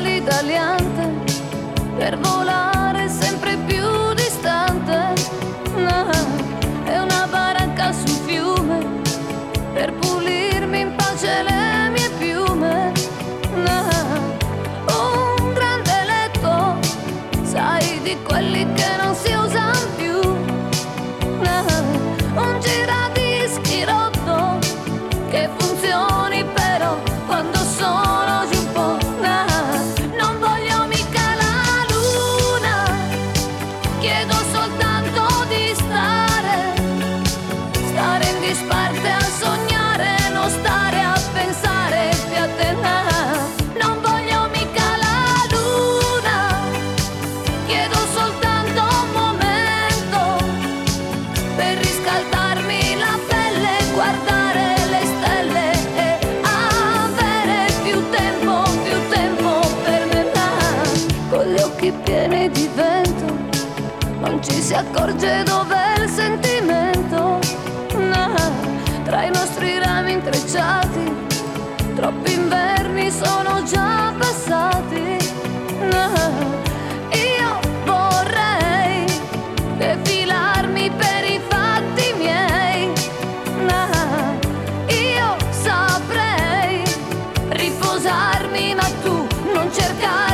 salita aliante per volare sempre più distante. È una baracca sul fiume per pulirmi in pace le mie piume. Un grande letto, sai, di quelli che non si usano più. Un giradischi rotto che funzioni però quando sono giù un po'. Non voglio mica la luna, chiedo soltanto di stare in disparte a sognare, non stare a pensare più a te. Non voglio mica la luna, chiedo soltanto un momento per riscaldarmi la pelle, guardare le stelle e avere più tempo per me. Con gli occhi pieni di vento non ci si accorge dov'è il sentimento. Tra i nostri rami intrecciati troppi inverni sono già passati. Io vorrei defilarmi per i fatti miei. Io saprei riposarmi, ma tu non cercare